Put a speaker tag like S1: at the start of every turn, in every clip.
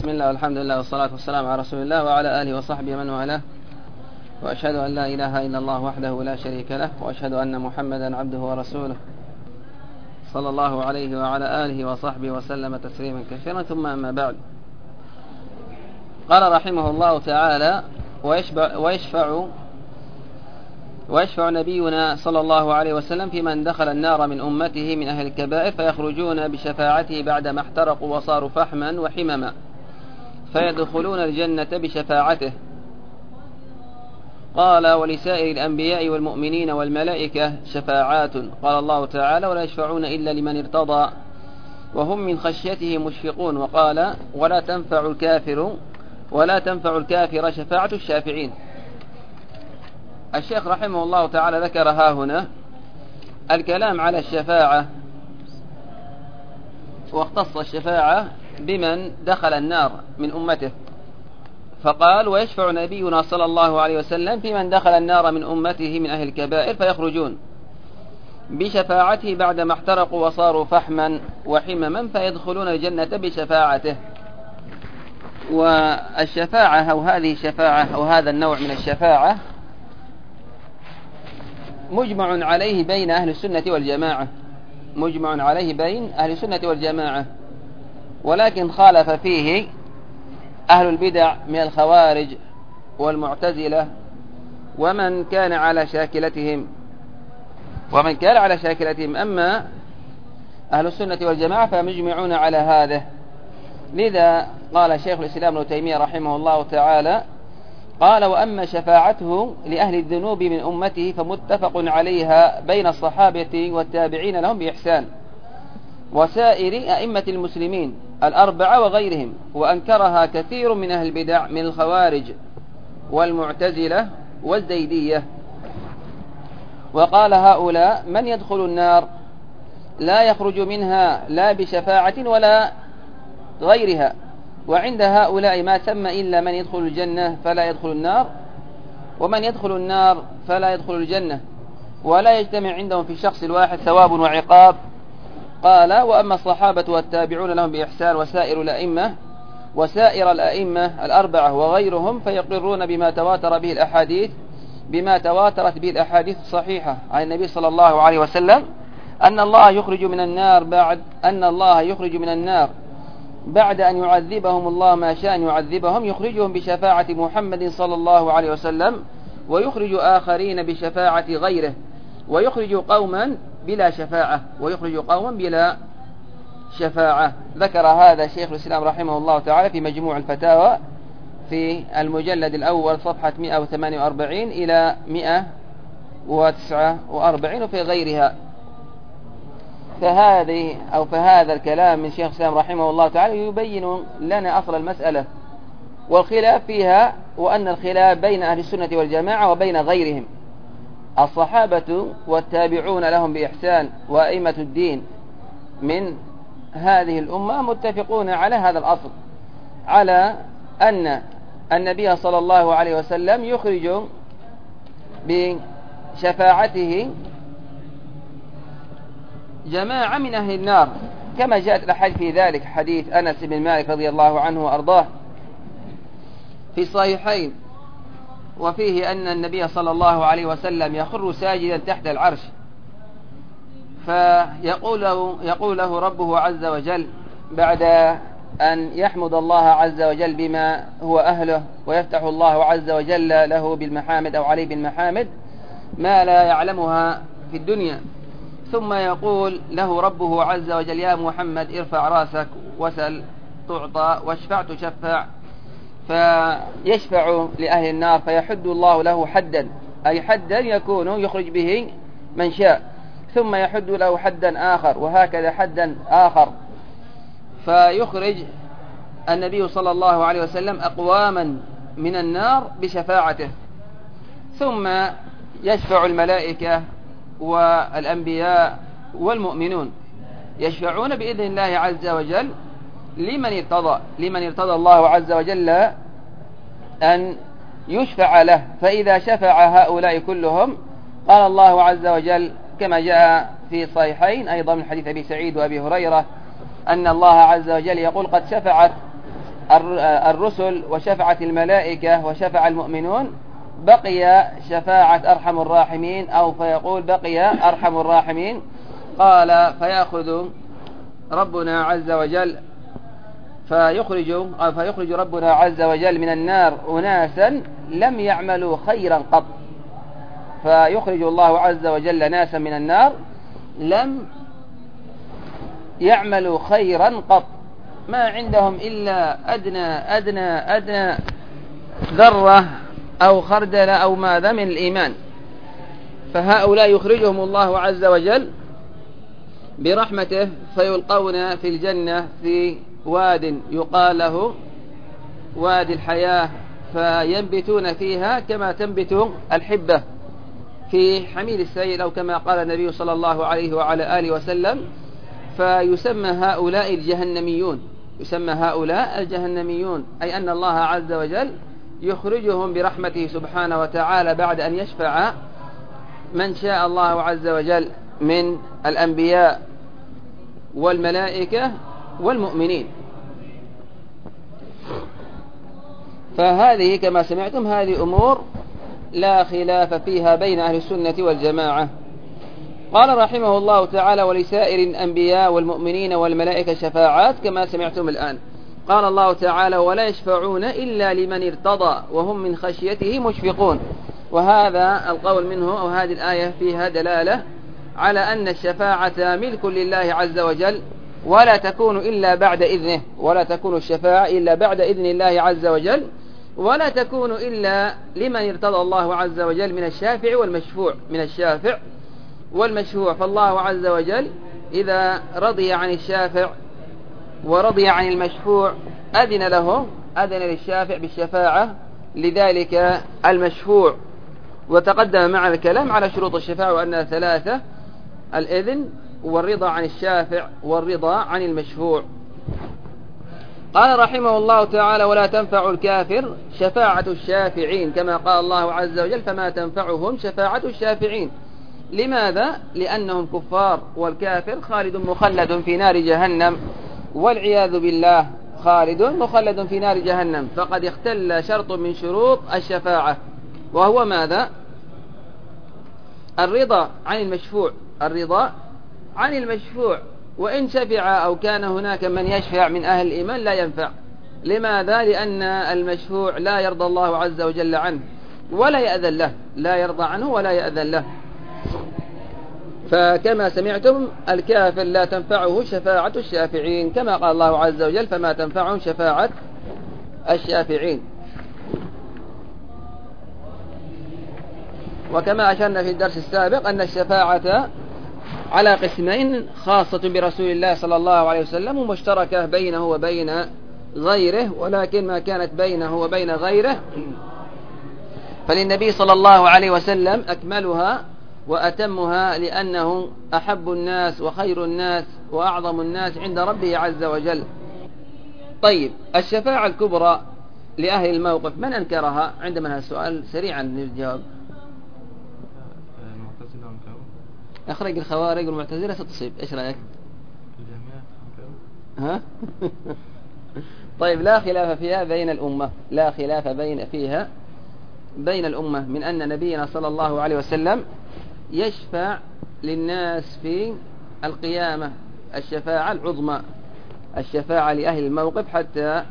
S1: بسم الله والحمد لله والصلاة والسلام على رسول الله وعلى آله وصحبه من والاه، وأشهد أن لا إله إلا الله وحده لا شريك له، وأشهد أن محمدا عبده ورسوله صلى الله عليه وعلى آله وصحبه وسلم تسليما كثيرا. ثم أما بعد، قال رحمه الله تعالى: ويشفع نبينا صلى الله عليه وسلم في من دخل النار من أمته من أهل الكبائر فيخرجون بشفاعته بعدما احترقوا وصاروا فحما وحمما فيدخلون الجنة بشفاعته. قال: ولسائر الأنبياء والمؤمنين والملائكة شفاعات. قال الله تعالى: ولا يشفعون إلا لمن ارتضى وهم من خشيته مشفقون. وقال: ولا تنفع الكافر شفاعة الشافعين. الشيخ رحمه الله تعالى ذكر ها هنا الكلام على الشفاعة، واختص الشفاعة بمن دخل النار من أمته، فقال: ويشفع نبينا صلى الله عليه وسلم في من دخل النار من أمته من أهل الكبائر فيخرجون بشفاعته بعدما احترقوا وصاروا فحما وحمما فيدخلون الجنة بشفاعته. والشفاعة أو هذه الشفاعة أو هذا النوع من الشفاعة مجمع عليه بين أهل السنة والجماعة، ولكن خالف فيه أهل البدع من الخوارج والمعتزلة ومن كان على شاكلتهم. أما أهل السنة والجماعة فمجمعون على هذا. لذا قال شيخ الإسلام ابن تيمية رحمه الله تعالى: قال: وأما شفاعته لأهل الذنوب من أمته فمتفق عليها بين الصحابة والتابعين لهم بإحسان وسائر أئمة المسلمين الأربعة وغيرهم، وأنكرها كثير من أهل البدع من الخوارج والمعتزلة والزيدية. وقال: هؤلاء من يدخل النار لا يخرج منها لا بشفاعة ولا غيرها، وعند هؤلاء ما ثم إلا من يدخل الجنة فلا يدخل النار، ومن يدخل النار فلا يدخل الجنة، ولا يجتمع عندهم في الشخص الواحد ثواب وعقاب. قال: وأما الصحابة والتابعون لهم بإحسان وسائر الأئمة الأربعة وغيرهم فيقرون بما تواترت به الأحاديث الصحيحة عن النبي صلى الله عليه وسلم أن الله يخرج من النار بعد أن يعذبهم الله ما شاء أن يعذبهم، يخرجهم بشفاعة محمد صلى الله عليه وسلم، ويخرج آخرين بشفاعة غيره، ويخرج قوما بلا شفاعة. ذكر هذا شيخ الإسلام رحمه الله تعالى في مجموع الفتاوى في المجلد الأول صفحة 148 إلى 149 وفي غيرها. فهذا الكلام من شيخ الإسلام رحمه الله تعالى يبين لنا أصل المسألة والخلاف فيها، وأن الخلاف بين أهل السنة والجماعة وبين غيرهم. الصحابة والتابعون لهم بإحسان وأئمة الدين من هذه الأمة متفقون على هذا الأصل، على أن النبي صلى الله عليه وسلم يخرج بشفاعته جماعة من أهل النار، كما جاءت الأحاديث في ذلك، حديث أنس بن مالك رضي الله عنه وأرضاه في الصحيحين، وفيه أن النبي صلى الله عليه وسلم يخر ساجدا تحت العرش فيقول له ربه عز وجل بعد أن يحمد الله عز وجل بما هو أهله، ويفتح الله عز وجل له بالمحامد أو عليه بالمحامد ما لا يعلمها في الدنيا، ثم يقول له ربه عز وجل: يا محمد ارفع راسك وسل تعطى واشفع تشفع. فيشفع لأهل النار فيحد الله له حدا، أي حدا يكون يخرج به من شاء، ثم يحد له حدا آخر، وهكذا حدا آخر، فيخرج النبي صلى الله عليه وسلم أقواما من النار بشفاعته. ثم يشفع الملائكة والأنبياء والمؤمنون، يشفعون بإذن الله عز وجل لمن ارتضى الله عز وجل أن يشفع له. فإذا شفع هؤلاء كلهم قال الله عز وجل كما جاء في الصحيحين أيضا من حديث أبي سعيد وأبي هريرة أن الله عز وجل يقول: قد شفعت الرسل وشفعت الملائكة وشفع المؤمنون، بقي شفاعة أرحم الراحمين، أو فيقول بقي أرحم الراحمين. قال فيأخذ ربنا عز وجل فيخرج ربنا عز وجل من النار أناسا لم يعملوا خيرا قط. فيخرج الله عز وجل ناسا من النار لم يعملوا خيرا قط، ما عندهم إلا أدنى ذرة أو خردل أو ماذا من الإيمان. فهؤلاء يخرجهم الله عز وجل برحمته فيلقون في الجنة في واد يقال له وادي الحياة، فينبتون فيها كما تنبت الحبة في حميل السيل، أو كما قال النبي صلى الله عليه وعلى آله وسلم. فيسمى هؤلاء الجهنميون، يسمى هؤلاء الجهنميون، أي أن الله عز وجل يخرجهم برحمته سبحانه وتعالى بعد أن يشفع من شاء الله عز وجل من الأنبياء والملائكة والمؤمنين. فهذه كما سمعتم هذه أمور لا خلاف فيها بين أهل السنة والجماعة. قال رحمه الله تعالى ولسائر الأنبياء والمؤمنين والملائكة شفاعات كما سمعتم الآن. قال الله تعالى ولا يشفعون إلا لمن ارتضى وهم من خشيته مشفقون. وهذا القول منه، وهذه الآية فيها دلالة على أن الشفاعة ملك لله عز وجل، ولا تكون إلا بعد إذنه، ولا تكون الشفاعة إلا بعد إذن الله عز وجل، ولا تكون إلا لمن ارتضى الله عز وجل من الشافع والمشفوع، من الشافع والمشفوع. فالله عز وجل إذا رضي عن الشافع ورضي عن المشفوع أذن للشافع بالشفاعة لذلك المشفوع. وتقدم مع الكلام على شروط الشفاعة وأنها ثلاثة: الإذن والرضا عن الشافع والرضا عن المشفوع. قال رحمه الله تعالى ولا تنفع الكافر شفاعة الشافعين، كما قال الله عز وجل فما تنفعهم شفاعة الشافعين. لماذا؟ لأنهم كفار، والكافر خالد مخلد في نار جهنم والعياذ بالله، خالد مخلد في نار جهنم. فقد اختل شرط من شروط الشفاعة، وهو ماذا؟ الرضا عن المشفوع، الرضا عن المشفوع. وإن شفع أو كان هناك من يشفع من أهل الإيمان لا ينفع. لماذا؟ لأن المشفوع لا يرضى الله عز وجل عنه ولا يأذن له، لا يرضى عنه ولا يأذن له. فكما سمعتم الكافر لا تنفعه شفاعة الشافعين، كما قال الله عز وجل فما تنفعهم شفاعة الشافعين. وكما أشرنا في الدرس السابق أن الشفاعة على قسمين: خاصة برسول الله صلى الله عليه وسلم، ومشتركة بينه وبين غيره، ولكن ما كانت بينه وبين غيره فللنبي صلى الله عليه وسلم أكملها وأتمها، لأنه أحب الناس وخير الناس وأعظم الناس عند ربه عز وجل. طيب، الشفاعة الكبرى لأهل الموقف من أنكرها؟ عندما السؤال سريعا نجاوب. أخرج الخوارج والمعتزلة ستصيب، إيش رأيك؟ ها؟ طيب، لا خلاف فيها بين الأمة، لا خلاف فيها بين الأمة من أن نبينا صلى الله عليه وسلم يشفع للناس في القيامة الشفاعة العظمى، الشفاعة لأهل الموقف حتى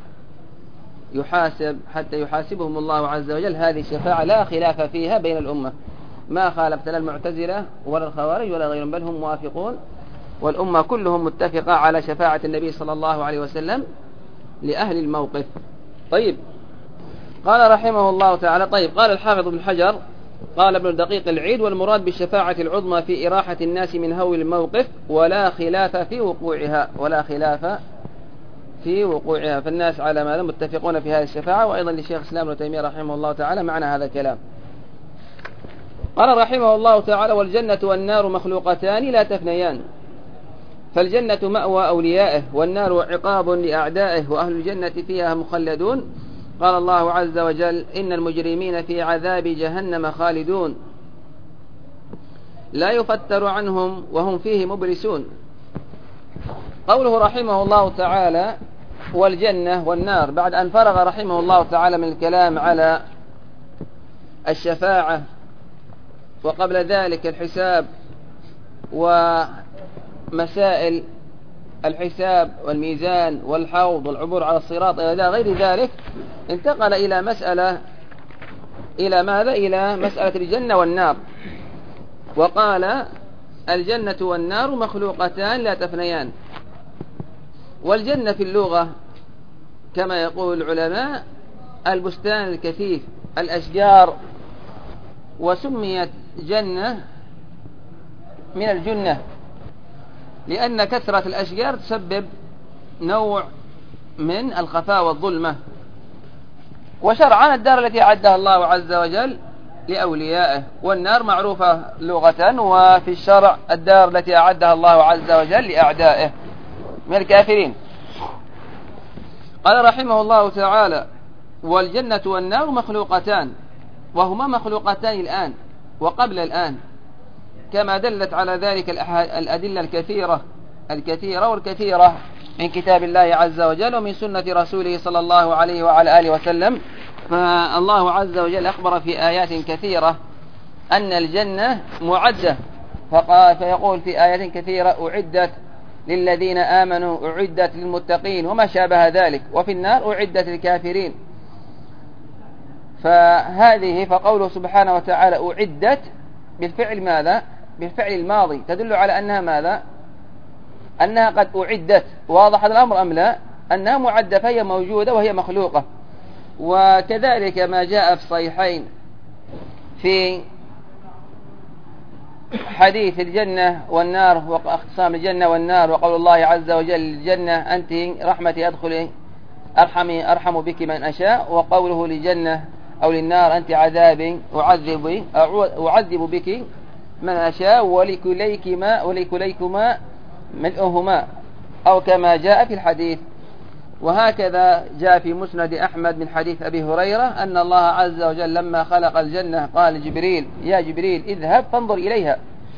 S1: يحاسبهم الله عز وجل. هذه الشفاعة لا خلاف فيها بين الأمة، ما خالفت لا المعتزلة ولا الخوارج ولا غيرهم، بل هم موافقون، والأمة كلهم متفقة على شفاعة النبي صلى الله عليه وسلم لأهل الموقف. طيب، قال رحمه الله تعالى. طيب، قال الحافظ ابن حجر قال ابن دقيق العيد: والمراد بالشفاعة العظمى في إراحة الناس من هول الموقف، ولا خلاف في وقوعها، ولا خلاف في وقوعها. فالناس على ما متفقون في هذه الشفاعة. وأيضا لشيخ الإسلام ابن تيمية رحمه الله تعالى معنى هذا الكلام. قال رحمه الله تعالى: والجنة والنار مخلوقتان لا تفنيان، فالجنة مأوى أوليائه، والنار عقاب لأعدائه، وأهل الجنة فيها مخلدون. قال الله عز وجل: إن المجرمين في عذاب جهنم خالدون لا يفتر عنهم وهم فيه مبلسون. قوله رحمه الله تعالى: والجنة والنار بعد أن فرغ رحمه الله تعالى من الكلام على الشفاعة وقبل ذلك الحساب ومسائل الحساب والميزان والحوض والعبور على الصراط إلى غير ذلك، انتقل إلى مسألة إلى ماذا؟ إلى مسألة الجنة والنار. وقال الجنة والنار مخلوقتان لا تفنيان. والجنة في اللغة كما يقول العلماء البستان الكثيف الأشجار، وسميت جنة من الجنة لأن كثرة الأشجار تسبب نوع من الخفاء والظلمة. وشرعا الدار التي أعدها الله عز وجل لأوليائه، والنار معروفة لغة وفي الشرع الدار التي أعدها الله عز وجل لأعدائه من الكافرين. قال رحمه الله تعالى والجنة والنار مخلوقتان، وهما مخلوقتان الآن وقبل الآن، كما دلت على ذلك الأدلة الكثيرة والكثيرة من كتاب الله عز وجل ومن سنة رسوله صلى الله عليه وعلى آله وسلم. فالله عز وجل أخبر في آيات كثيرة أن الجنة معدة، فيقول في آيات كثيرة أعدت للذين آمنوا، أعدت للمتقين وما شابه ذلك، وفي النار أعدت للكافرين. فقوله سبحانه وتعالى أعدت بالفعل ماذا؟ بالفعل الماضي، تدل على أنها ماذا؟ أنها قد أعدت. واضح الأمر أم لا؟ أنها معدة فهي موجودة وهي مخلوقة. وكذلك ما جاء في الصحيحين في حديث الجنة والنار واقسام الجنة والنار، وقول الله عز وجل الجنة أنت رحمتي أدخلي أرحم بك من أشاء، وقوله للجنة أو للنار أنت عذابي أعذب بك من أشاء ولكليكما ملؤهما، أو كما جاء في الحديث. وهكذا جاء في مسند أحمد من حديث أبي هريرة أن الله عز وجل لما خلق الجنة قال لجبريل يا جبريل اذهب فانظر إليها،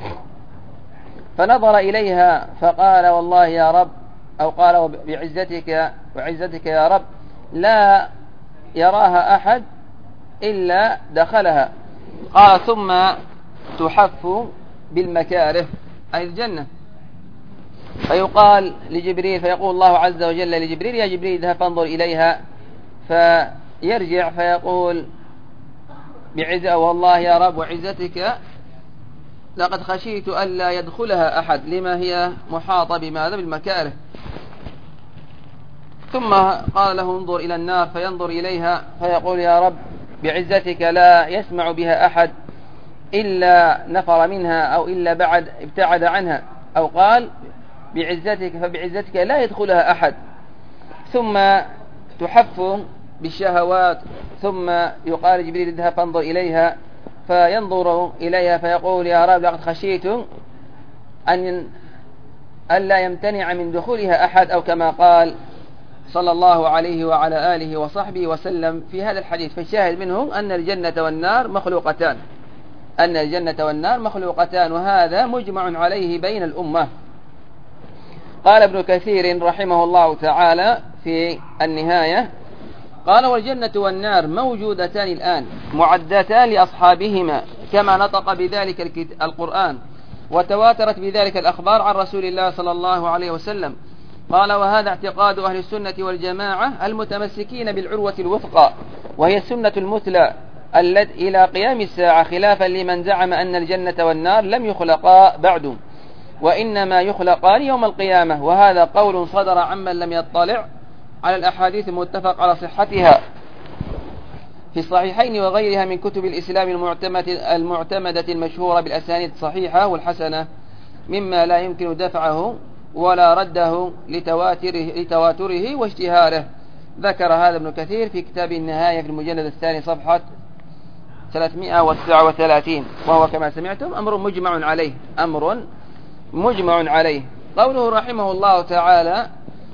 S1: فنظر إليها فقال والله يا رب، أو قال بعزتك يا رب لا يراها أحد إلا دخلها. قال ثم تحف بالمكاره أي الجنة، فيقال لجبريل، فيقول الله عز وجل لجبريل يا جبريل اذهب فانظر إليها، فيرجع فيقول والله يا رب وعزتك لقد خشيت ألا يدخلها أحد لما هي محاطة بماذا؟ بالمكاره. ثم قال له انظر إلى النار، فينظر إليها فيقول يا رب بعزتك لا يسمع بها أحد إلا نفر منها أو إلا ابتعد عنها، أو قال فبعزتك لا يدخلها أحد. ثم تحف بالشهوات، ثم يقال جبريل اذهب فانظر إليها، فينظر إليها فيقول يا رب لقد خشيت ألا يمتنع من دخولها أحد، أو كما قال صلى الله عليه وعلى آله وصحبه وسلم في هذا الحديث. فالشاهد منه أن الجنة والنار مخلوقتان، وهذا مجمع عليه بين الأمة. قال ابن كثير رحمه الله تعالى في النهاية قال والجنة والنار موجودتان الآن معدتان لأصحابهما كما نطق بذلك القرآن، وتواترت بذلك الأخبار عن رسول الله صلى الله عليه وسلم. قال وهذا اعتقاد أهل السنة والجماعة المتمسكين بالعروة الوثقى، وهي السنة المثلى إلى قيام الساعة، خلافا لمن زعم أن الجنة والنار لم يخلقا بعد وإنما يخلقان يوم القيامة. وهذا قول صدر عمن لم يطلع على الأحاديث المتفق على صحتها في الصحيحين وغيرها من كتب الإسلام المعتمدة المشهورة بالأسانيد الصحيحة والحسنة، مما لا يمكن دفعه ولا رده لتواتره واشتهاره. ذكر هذا ابن كثير في كتاب النهاية في المجلد الثاني صفحة 339، وهو كما سمعتم أمر مجمع عليه. قوله رحمه الله تعالى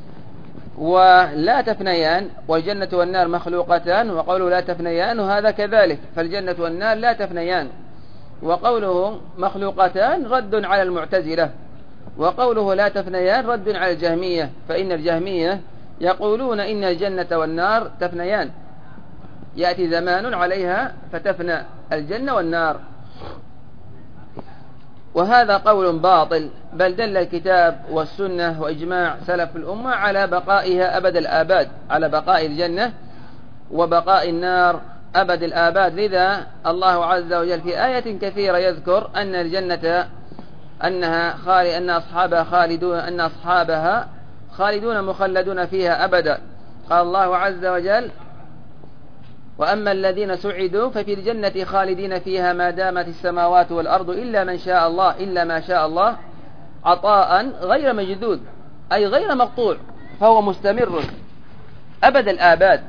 S1: ولا تفنيان والجنة والنار مخلوقتان، وقوله لا تفنيان وهذا كذلك، فالجنة والنار لا تفنيان. وقوله مخلوقتان رد على المعتزلة، وقوله لا تفنيان رد على الجهمية، فإن الجهمية يقولون إن الجنة والنار تفنيان، يأتي زمان عليها فتفنى الجنة والنار، وهذا قول باطل، بل دل الكتاب والسنة وإجماع سلف الأمة على بقائها أبد الآباد، على بقاء الجنة وبقاء النار أبد الآباد. لذا الله عز وجل في آية كثيرة يذكر أن الجنة أن أصحابها خالدون مخلدون فيها أبدا. قال الله عز وجل: وأما الذين سعدوا ففي الجنة خالدين فيها ما دامت السماوات والأرض إلا ما شاء الله عطاء غير مجدود، أي غير مقطوع، فهو مستمر أبد الآباد،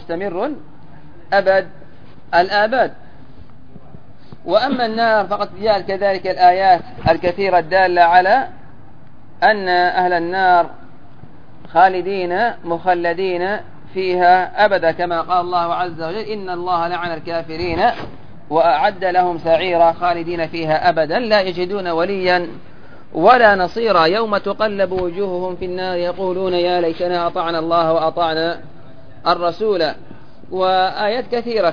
S1: أبد الآباد. وأما النار فقد جاءت كذلك الآيات الكثيرة الدالة على أن أهل النار خالدين مخلدين فيها أبدا، كما قال الله عز وجل: إن الله لعن الكافرين وأعد لهم سعيرا خالدين فيها أبدا لا يجدون وليا ولا نصيرا يوم تقلب وجوههم في النار يقولون يا ليتنا أطعنا الله وأطعنا الرسول. وآيات كثيرة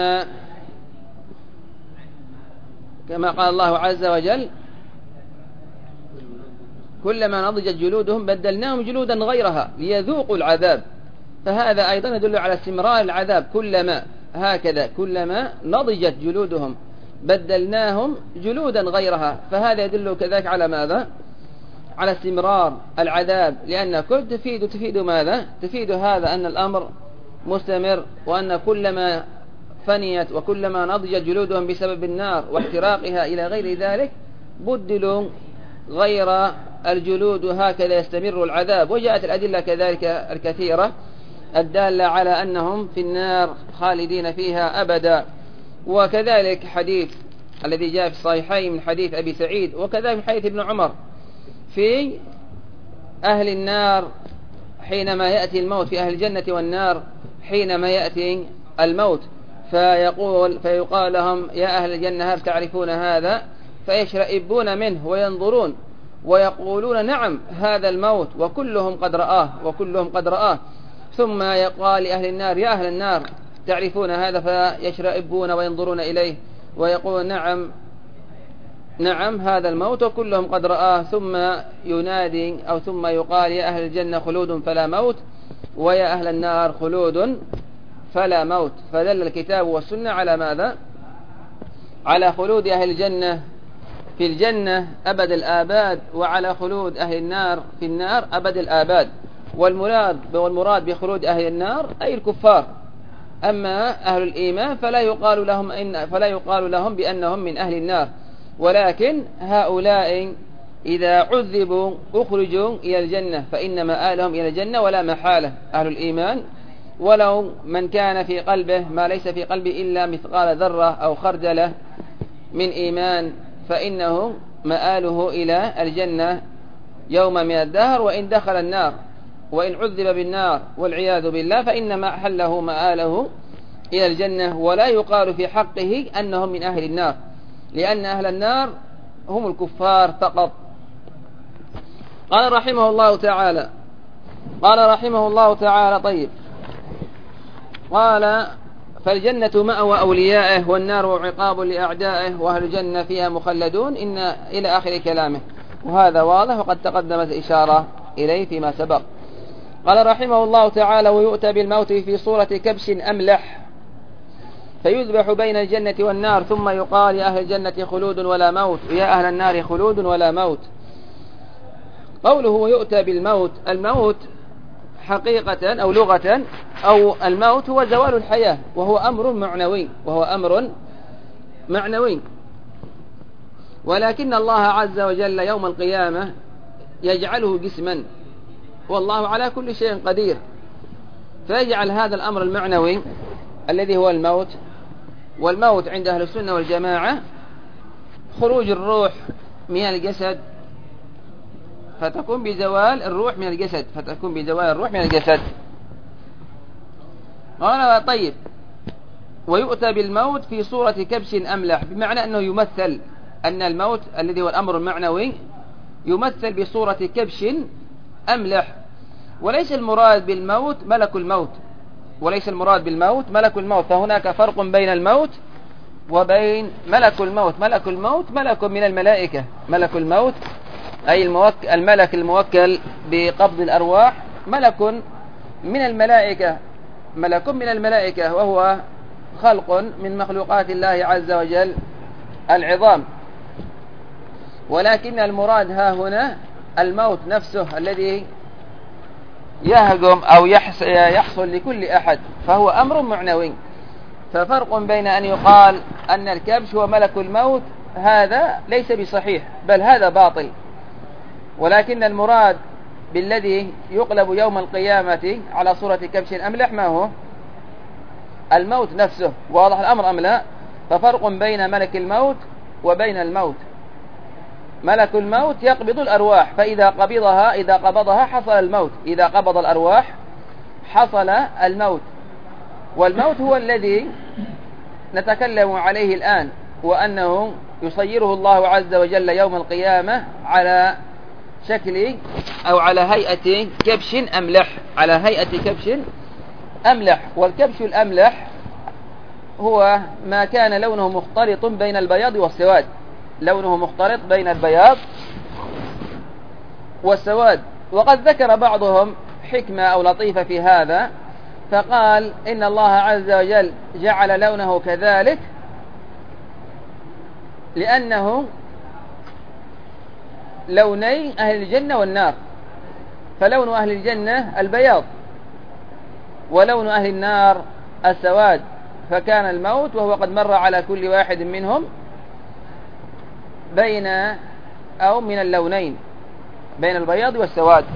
S1: كما قال الله عز وجل: كلما نضجت جلودهم بدلناهم جلودا غيرها ليذوقوا العذاب. فهذا أيضا يدل على استمرار العذاب، كلما نضجت جلودهم بدلناهم جلودا غيرها، فهذا يدل كذلك على ماذا؟ على استمرار العذاب، لأن كل تفيد ماذا؟ تفيد هذا أن الأمر مستمر، وأن كلما فنيت وكلما نضجت جلودهم بسبب النار واحتراقها إلى غير ذلك بدلوا غير الجلود، هكذا يستمر العذاب. وجاءت الأدلة كذلك الكثيرة الدالة على أنهم في النار خالدين فيها أبدا. وكذلك حديث الذي جاء في الصحيحين من حديث أبي سعيد، وكذلك من حديث ابن عمر في أهل النار حينما يأتي الموت، في أهل الجنة والنار حينما يأتي الموت فيقال لهم: يا أهل الجنة هل تعرفون هذا؟ فيشرئبون منه وينظرون ويقولون: نعم هذا الموت، وكلهم قد رآه. ثم يقال لأهل النار: يا أهل النار تعرفون هذا؟ فيشرئبون وينظرون إليه ويقولون: نعم هذا الموت وكلهم قد رآه. ثم ينادي أو ثم يقال: يا أهل الجنة خلود فلا موت، ويا أهل النار خلود فلا موت. فدل الكتاب والسنة على ماذا؟ على خلود أهل الجنة في الجنة أبد الآباد، وعلى خلود أهل النار في النار أبد الآباد. والمراد بخلود أهل النار أي الكفار. أما أهل الإيمان فلا يقال لهم بأنهم من أهل النار، ولكن هؤلاء إذا عذبوا أخرجوا إلى الجنة فإن مآلهم إلى الجنة ولا محالة. أهل الإيمان ولو من كان في قلبه ما ليس في قلبه إلا مثقال ذرة أو خردلة من إيمان فإنه مآله إلى الجنة يوم من الدهر، وإن دخل النار وإن عذب بالنار والعياذ بالله فإن محله مآله إلى الجنة. ولا يقال في حقه أنهم من أهل النار، لأن أهل النار هم الكفار فقط. قال رحمه الله تعالى طيب، قال: فالجنة مأوى أوليائه والنار عقاب لأعدائه وأهل الجنة فيها مخلدون إلى آخر كلامه. وهذا واضح وقد تقدمت إشارة إليه فيما سبق. قال رحمه الله تعالى: ويؤتى بالموت في صورة كبش أملح فيذبح بين الجنة والنار ثم يقال: يا أهل الجنة خلود ولا موت، ويا أهل النار خلود ولا موت. قوله ويؤتى بالموت، الموت حقيقة أو لغة أو الموت هو زوال الحياة، وهو أمر معنوي، ولكن الله عز وجل يوم القيامة يجعله جسما، والله على كل شيء قدير، فيجعل هذا الأمر المعنوي الذي هو الموت. والموت عند أهل السنة والجماعة خروج الروح من الجسد فتكون بزوال الروح من الجسد. قال طيب: ويؤتى بالموت في صورة كبش أملح، بمعنى أنه يمثل أن الموت الذي هو الأمر المعنوي يمثل بصورة كبش أملح. وليس المراد بالموت ملك الموت، وليس المراد بالموت ملك الموت، فهناك فرق بين الموت وبين ملك الموت. ملك الموت ملك من الملائكة، ملك الموت أي الملك الموكل بقبض الأرواح ملك من الملائكة، ملك من الملائكة، وهو خلق من مخلوقات الله عز وجل العظام. ولكن المراد ها هنا الموت نفسه الذي يهجم أو يحصل لكل أحد، فهو أمر معنوي. ففرق بين أن يقال أن الكبش هو ملك الموت، هذا ليس بصحيح، بل هذا باطل. ولكن المراد بالذي يقلب يوم القيامة على صورة كبش أملح ما هو؟ الموت نفسه. واضح الأمر أم لا؟ ففرق بين ملك الموت وبين الموت. ملك الموت يقبض الأرواح، فإذا قبضها حصل الموت، إذا قبض الأرواح حصل الموت. والموت هو الذي نتكلم عليه الآن، وأنه يصيره الله عز وجل يوم القيامة على شكل أو على هيئة كبش أملح، على هيئة كبش أملح. والكبش الأملح هو ما كان لونه مختلط بين البياض والسواد، لونه مختلط بين البياض والسواد. وقد ذكر بعضهم حكمة أو لطيفة في هذا، فقال إن الله عز وجل جعل لونه كذلك لأنه لوني أهل الجنة والنار، فلون أهل الجنة البياض ولون أهل النار السواد، فكان الموت وهو قد مر على كل واحد منهم بين أو من اللونين، بين البياض والسواد.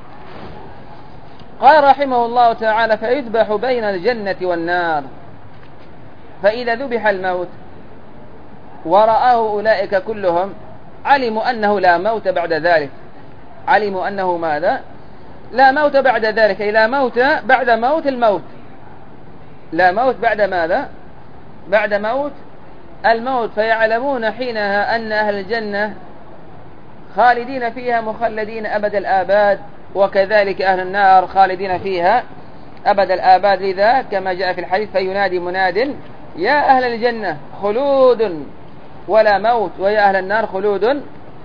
S1: قال رحمه الله تعالى: فيذبح بين الجنة والنار، فإذا ذبح الموت ورآه أولئك كلهم علموا أنه لا موت بعد ذلك، علموا أنه ماذا؟ لا موت بعد ذلك، أي لا موت بعد موت الموت، لا موت بعد ماذا؟ بعد موت الموت. فيعلمون حينها أن أهل الجنة خالدين فيها مخلدين أبد الآباد، وكذلك أهل النار خالدين فيها أبد الآباد. لذا كما جاء في الحديث: فينادي مناد يا أهل الجنة خلود ولا موت، ويا أهل النار خلود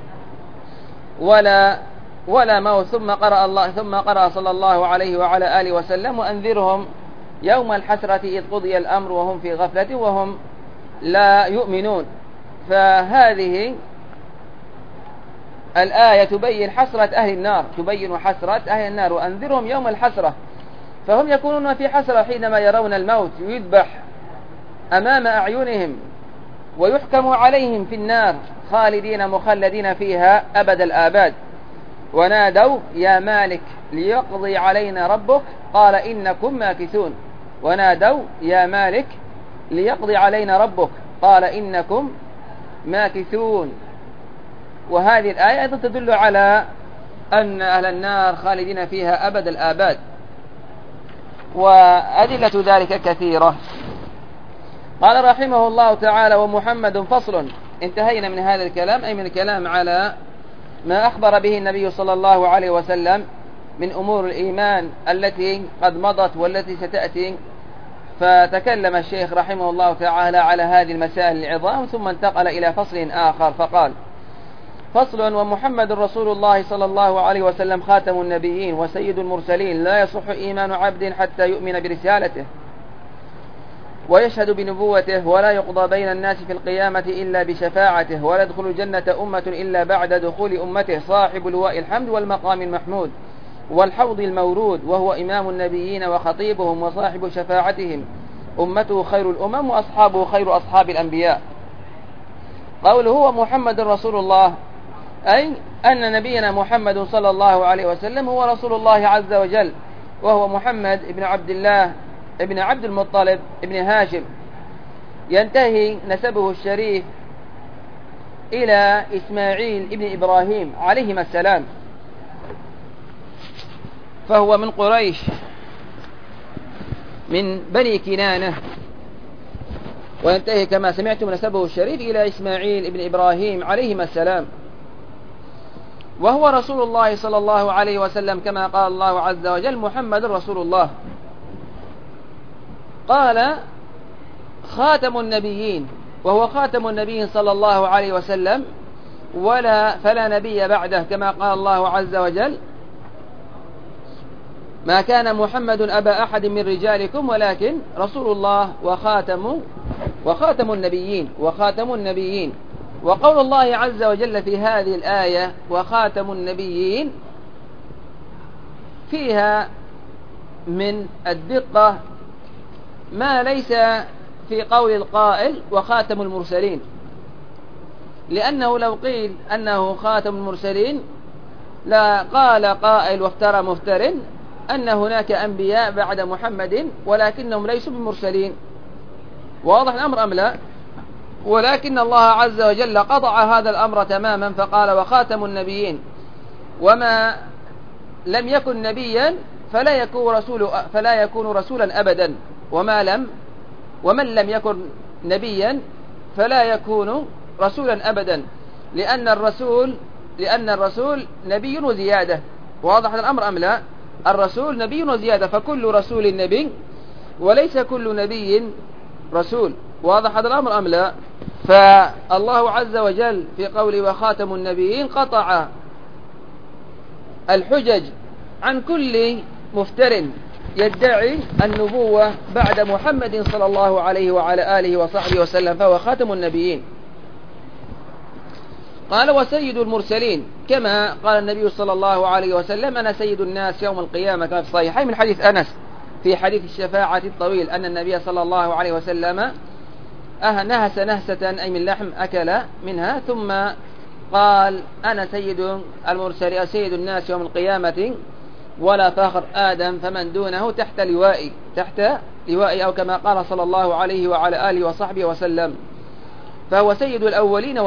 S1: ولا موت. ثم قرأ صلى الله عليه وعلى آله وسلم: وأنذرهم يوم الحسرة إذ قضي الأمر وهم في غفلة وهم لا يؤمنون. فهذه الآية تبين حسرة أهل النار، تبين حسرة أهل النار. وأنذرهم يوم الحسرة، فهم يكونون في حسرة حينما يرون الموت يذبح أمام أعينهم ويحكم عليهم في النار خالدين مخلدين فيها أبد الآباد. ونادوا يا مالك ليقضي علينا ربك قال إنكم ماكثون، ونادوا يا مالك ليقضي علينا ربك قال إنكم ماكثون. وهذه الآية أيضا تدل على أن أهل النار خالدين فيها أبد الآباد، وأدلة ذلك كثيرة. قال رحمه الله تعالى: ومحمد فصل. انتهينا من هذا الكلام، أي من الكلام على ما أخبر به النبي صلى الله عليه وسلم من أمور الإيمان التي قد مضت والتي ستأتي. فتكلم الشيخ رحمه الله تعالى على هذه المسائل العظام، ثم انتقل إلى فصل آخر فقال: فصل: ومحمد رسول الله صلى الله عليه وسلم خاتم النبيين وسيد المرسلين، لا يصح إيمان عبد حتى يؤمن برسالته ويشهد بنبوته، ولا يقضى بين الناس في القيامة إلا بشفاعته، ولا يدخل الجنة أمة إلا بعد دخول أمته، صاحب لواء الحمد والمقام المحمود والحوض المورود، وهو إمام النبيين وخطيبهم وصاحب شفاعتهم، أمته خير الأمم وأصحابه خير أصحاب الأنبياء. قوله هو محمد رسول الله، أي أن نبينا محمد صلى الله عليه وسلم هو رسول الله عز وجل، وهو محمد ابن عبد الله ابن عبد المطلب ابن هاشم، ينتهي نسبه الشريف إلى إسماعيل ابن إبراهيم عليهما السلام، فهو من قريش من بني كنانة، وينتهي كما سمعتم نسبه الشريف إلى إسماعيل ابن إبراهيم عليهما السلام. وهو رسول الله صلى الله عليه وسلم كما قال الله عز وجل محمد رسول الله. قال خاتم النبيين، وهو خاتم النبيين صلى الله عليه وسلم فلا نبي بعده كما قال الله عز وجل ما كان محمد أبا أحد من رجالكم ولكن رسول الله وخاتم النبيين. وقول الله عز وجل في هذه الآية وخاتم النبيين فيها من الدقة ما ليس في قول القائل وخاتم المرسلين، لأنه لو قيل أنه خاتم المرسلين لا قال قائل وافترى مفتر أن هناك أنبياء بعد محمد ولكنهم ليسوا بمرسلين. واضح الأمر أم لا؟ ولكن الله عز وجل قطع هذا الأمر تماما فقال وخاتم النبيين، وما لم يكن نبيا فلا يكون رسولا أبدا، ومن لم يكن نبيا فلا يكون رسولا أبدا، لأن الرسول نبي وزيادة. واضح الأمر أم لا؟ الرسول نبي وزيادة، فكل رسول نبي وليس كل نبي رسول. واضح هذا الأمر أم لا؟ فالله عز وجل في قوله وخاتم النبيين قطع الحجج عن كل مفتر يدعي النبوة بعد محمد صلى الله عليه وعلى آله وصحبه وسلم، فهو خاتم النبيين. قال وسيد المرسلين، كما قال النبي صلى الله عليه وسلم أنا سيد الناس يوم القيامة، كما في الصحيحين من حديث أنس في حديث الشفاعة الطويل أن النبي صلى الله عليه وسلم نهس نهسة أي من لحم أكل منها، ثم قال أنا سيد المرسلين سيد الناس يوم القيامة ولا فاخر آدم فمن دونه تحت لوائي أو كما قال صلى الله عليه وعلى آله وصحبه وسلم. فهو سيد الأولين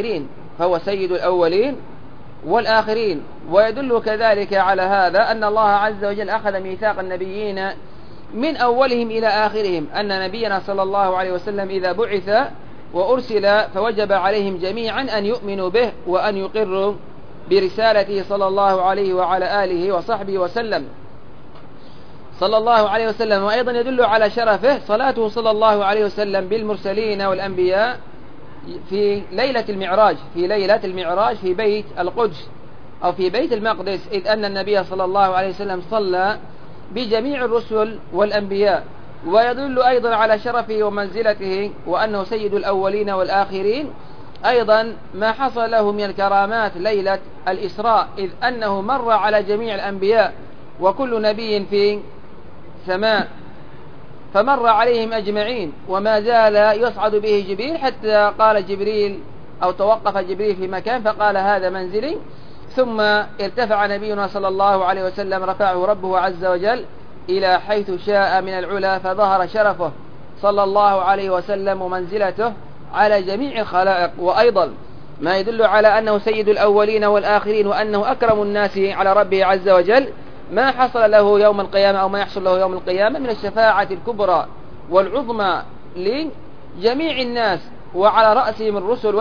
S1: والآخرين. ويدل كذلك على هذا أن الله عز وجل أخذ ميثاق النبيين من أولهم إلى آخرهم، أن نبينا صلى الله عليه وسلم إذا بعث وأرسل فوجب عليهم جميعا أن يؤمنوا به وأن يقروا برسالته صلى الله عليه وعلى آله وصحبه وسلم صلى الله عليه وسلم. وأيضا يدل على شرفه صلاته صلى الله عليه وسلم بالمرسلين والأنبياء في ليلة المعراج في بيت القدس أو في بيت المقدس، إذ أن النبي صلى الله عليه وسلم صلى بجميع الرسل والأنبياء. ويدل أيضا على شرفه ومنزلته وأنه سيد الأولين والآخرين أيضا ما حصل له من الكرامات ليلة الإسراء، إذ أنه مر على جميع الأنبياء وكل نبي في سماء فمر عليهم أجمعين، وما زال يصعد به جبريل حتى قال جبريل أو توقف جبريل في مكان فقال هذا منزلي، ثم ارتفع نبينا صلى الله عليه وسلم رفعه ربه عز وجل إلى حيث شاء من العلا، فظهر شرفه صلى الله عليه وسلم ومنزلته على جميع الخلائق. وأيضا ما يدل على أنه سيد الأولين والآخرين وأنه أكرم الناس على ربه عز وجل ما حصل له يوم القيامة أو ما يحصل له يوم القيامة من الشفاعة الكبرى والعظمى لجميع الناس، وعلى رأسهم الرسل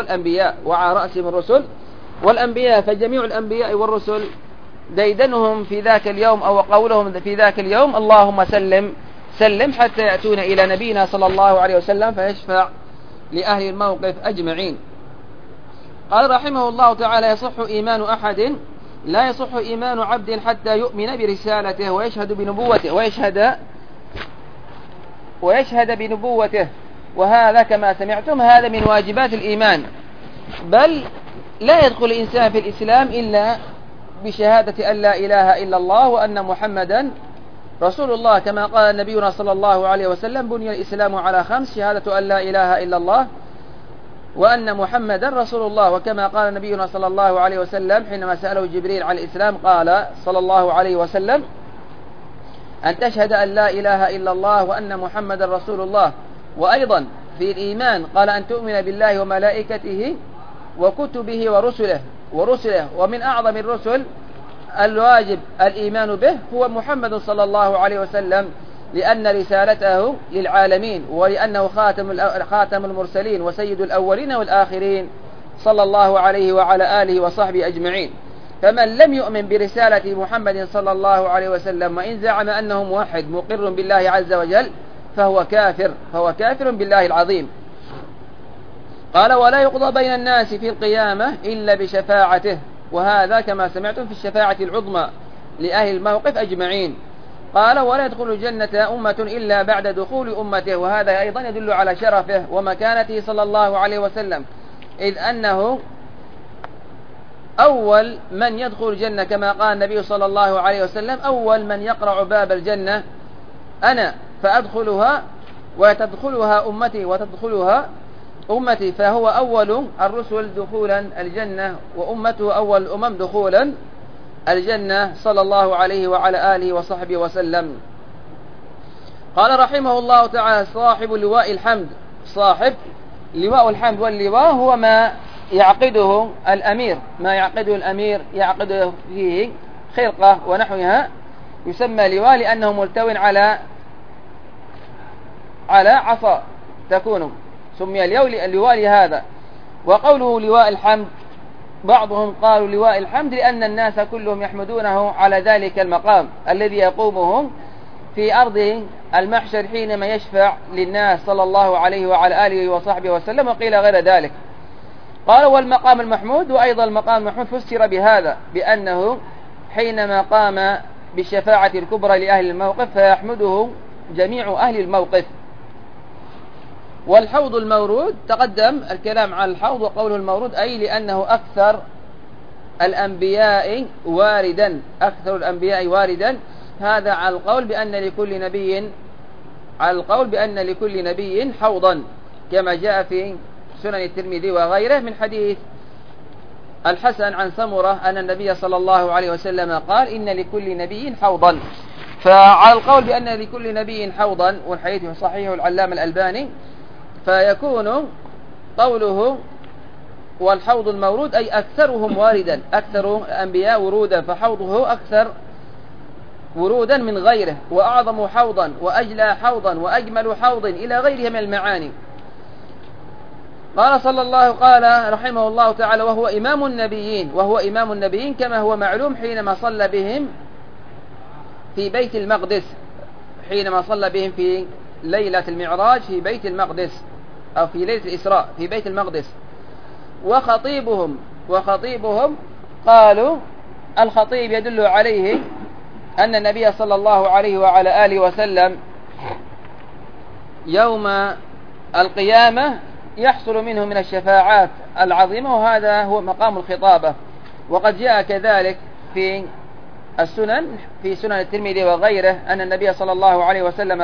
S1: والأنبياء. فجميع الأنبياء والرسل ديدنهم في ذاك اليوم أو قولهم في ذاك اليوم اللهم سلم حتى يأتون إلى نبينا صلى الله عليه وسلم فيشفع لأهل الموقف أجمعين. قال رحمه الله تعالى لا يصح إيمان عبد حتى يؤمن برسالته ويشهد بنبوته، وهذا كما سمعتم هذا من واجبات الإيمان، بل لا يدخل الإنسان في الإسلام إلا بشهادة أن لا إله إلا الله وأن محمدا رسول الله، كما قال نبينا صلى الله عليه وسلم بني الإسلام على 5: شهادة أن لا إله إلا الله وأن محمدا رسول الله. وكما قال نبينا صلى الله عليه وسلم حينما سأله جبريل عن الإسلام قال صلى الله عليه وسلم أن تشهد أن لا إله إلا الله وأن محمدا رسول الله. وأيضا في الإيمان قال أن تؤمن بالله وملائكته وكتبه ورسله، ومن أعظم الرسل الواجب الإيمان به هو محمد صلى الله عليه وسلم، لأن رسالته للعالمين ولأنه خاتم المرسلين وسيد الأولين والآخرين صلى الله عليه وعلى آله وصحبه أجمعين. فمن لم يؤمن برسالة محمد صلى الله عليه وسلم وإن زعم أنه موحد مقر بالله عز وجل فهو كافر بالله العظيم. قال ولا يقضى بين الناس في القيامة إلا بشفاعته، وهذا كما سمعتم في الشفاعة العظمى لأهل الموقف أجمعين. قال ولا يدخل الجنة أمة إلا بعد دخول أمته، وهذا أيضا يدل على شرفه ومكانته صلى الله عليه وسلم، إذ أنه أول من يدخل الجنة كما قال النبي صلى الله عليه وسلم أول من يقرع باب الجنة أنا فأدخلها وتدخلها أمتي وتدخلها أمتي، فهو أول الرسل دخولا الجنة وأمته أول الأمم دخولا الجنة صلى الله عليه وعلى آله وصحبه وسلم. قال رحمه الله تعالى صاحب لواء الحمد. صاحب لواء الحمد، واللواء هو ما يعقده الأمير، يعقده فيه خرقة ونحوها، يسمى لواء لأنه ملتو على عصا تكون، سمي اللواء لهذا. وقوله لواء الحمد بعضهم قالوا لواء الحمد لأن الناس كلهم يحمدونه على ذلك المقام الذي يقومهم في أرض المحشر حينما يشفع للناس صلى الله عليه وعلى آله وصحبه وسلم، وقيل غير ذلك. قال والمقام المحمود، وأيضا المقام المحمود فسر بهذا بأنه حينما قام بالشفاعة الكبرى لأهل الموقف فيحمده جميع أهل الموقف. والحوض المورود تقدم الكلام عن الحوض، وقوله المورود أي لأنه أكثر الأنبياء واردا، هذا على القول بأن لكل نبي حوضا، كما جاء في سنن الترمذي وغيره من حديث الحسن عن سمرة أن النبي صلى الله عليه وسلم قال إن لكل نبي حوضا. فعلى القول بأن لكل نبي حوضا، والحديث صحيح العلامة الألباني، فيكون قوله والحوض المورود أي أكثرهم واردا، أكثر الأنبياء ورودا، فحوضه أكثر ورودا من غيره، وأعظم حوضا وأجلى حوضا وأجمل حوض إلى غيرها من المعاني. قال رحمه الله تعالى وهو إمام النبيين كما هو معلوم حينما صلى بهم في بيت المقدس، حينما صلى بهم في ليلة المعراج في بيت المقدس، أو في ليلة الإسراء في بيت المقدس. وخطيبهم قالوا الخطيب يدل عليه أن النبي صلى الله عليه وعلى آله وسلم يوم القيامة يحصل منه من الشفاعات العظيمة، وهذا هو مقام الخطابة. وقد جاء كذلك في السنن، في سنن الترمذي وغيره، أن النبي صلى الله عليه وسلم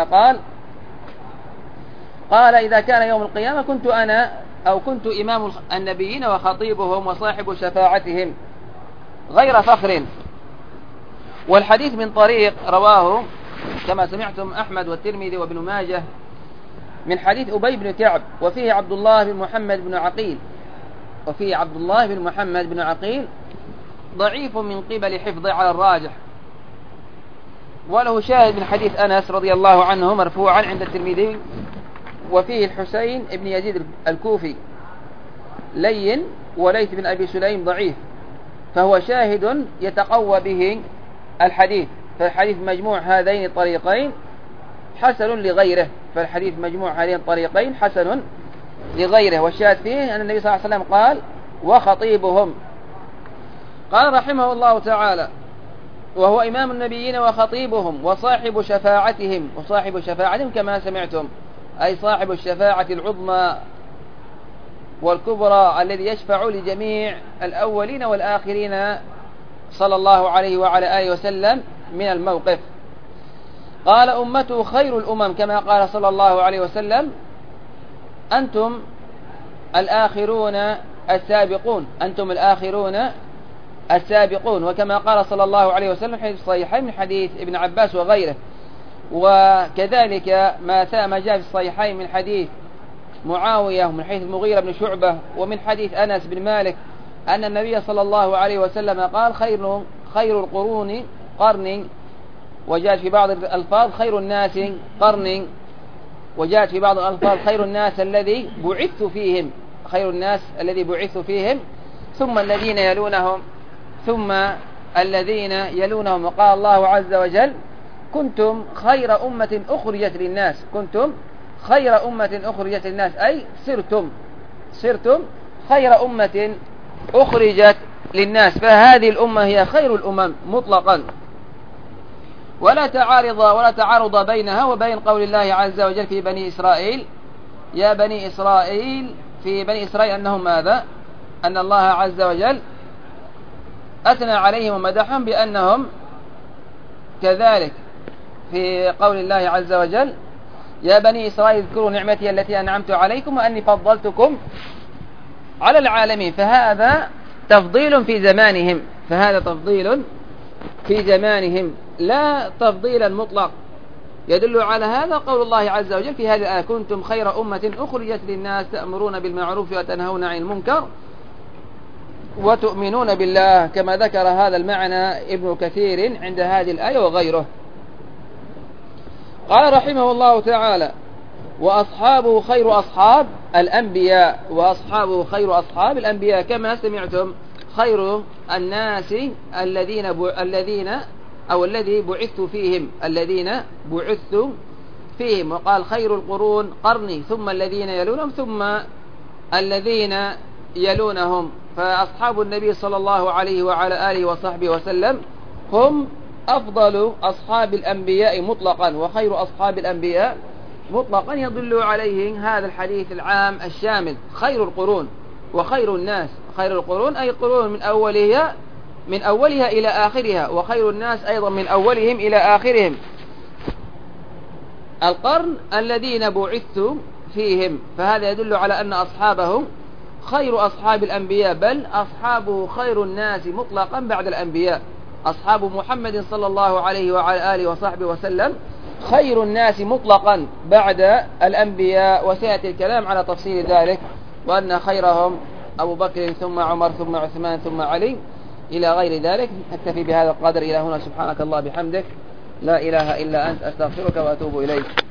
S1: قال إذا كان يوم القيامة كنت إمام النبيين وخطيبهم وصاحب شفاعتهم غير فخر. والحديث من طريق رواه كما سمعتم أحمد والترمذي وابن ماجه من حديث أبي بن كعب، وفيه عبد الله بن محمد بن عقيل، ضعيف من قبل حفظه على الراجح، وله شاهد من حديث أنس رضي الله عنه مرفوعا عند الترمذي، وفيه الحسين بن يزيد الكوفي لين، وليث بن أبي سليم ضعيف، فهو شاهد يتقوى به الحديث. فالحديث مجموع هذين الطريقين حسن لغيره، والشاهد فيه أن النبي صلى الله عليه وسلم قال وخطيبهم. قال رحمه الله تعالى وهو إمام النبيين وخطيبهم وصاحب شفاعتهم كما سمعتم، أي صاحب الشفاعة العظمى والكبرى الذي يشفع لجميع الأولين والآخرين صلى الله عليه وعلى آله وسلم من الموقف. قال أمته خير الأمم كما قال صلى الله عليه وسلم أنتم الآخرون السابقون، وكما قال صلى الله عليه وسلم حديث الصحيحين من حديث ابن عباس وغيره. وكذلك ما جاء في الصحيحين من حديث معاوية ومن حديث المغيرة بن شعبة ومن حديث أنس بن مالك أن النبي صلى الله عليه وسلم قال خير القرون قرني، وجاءت في بعض الألفاظ خير الناس قرني، وجاءت في بعض الألفاظ خير الناس الذي بعثت فيهم، ثم الذين يلونهم، ثم الذين يلونهم. وقال الله عز وجل كنتم خير أمة أخرجت للناس. كنتم خير أمة أخرجت للناس أي صرتم خير أمة أخرجت للناس. فهذه الأمة هي خير الأمم مطلقا، ولا تعارض بينها وبين قول الله عز وجل في بني إسرائيل يا بني إسرائيل، في بني إسرائيل أنهم ماذا؟ أن الله عز وجل أثنى عليهم ومدحهم بأنهم كذلك في قول الله عز وجل يا بني إسرائيل اذكروا نعمتي التي أنعمت عليكم وأني فضلتكم على العالمين. فهذا تفضيل في زمانهم لا تفضيلا مطلق. يدل على هذا قول الله عز وجل في هذه الآية كنتم خير أمة أخرجت للناس تأمرون بالمعروف وتنهون عن المنكر وتؤمنون بالله، كما ذكر هذا المعنى ابن كثير عند هذه الآية وغيره. قال رحمه الله تعالى وأصحابه خير أصحاب الأنبياء. وأصحابه خير أصحاب الأنبياء كما سمعتم خير الناس الذي بعثت فيهم. وقال خير القرون قرني ثم الذين يلونهم ثم الذين يلونهم. فأصحاب النبي صلى الله عليه وعلى آله وصحبه وسلم هم أفضل أصحاب الأنبياء مطلقا وخير أصحاب الأنبياء مطلقا. يدل عليه هذا الحديث العام الشامل خير القرون وخير الناس. خير القرون أي قرون من أولها إلى آخرها، وخير الناس أيضا من أولهم إلى آخرهم. القرن الذين بعثت فيهم، فهذا يدل على أن أصحابهم خير أصحاب الأنبياء، بل أصحابه خير الناس مطلقا بعد الأنبياء. أصحاب محمد صلى الله عليه وعلى آله وصحبه وسلم خير الناس مطلقا بعد الأنبياء، وسيأتي الكلام على تفصيل ذلك، وأن خيرهم أبو بكر ثم عمر ثم عثمان ثم علي إلى غير ذلك. أكتفي بهذا القدر إلى هنا. سبحانك الله بحمدك لا إله إلا أنت أستغفرك وأتوب إليك.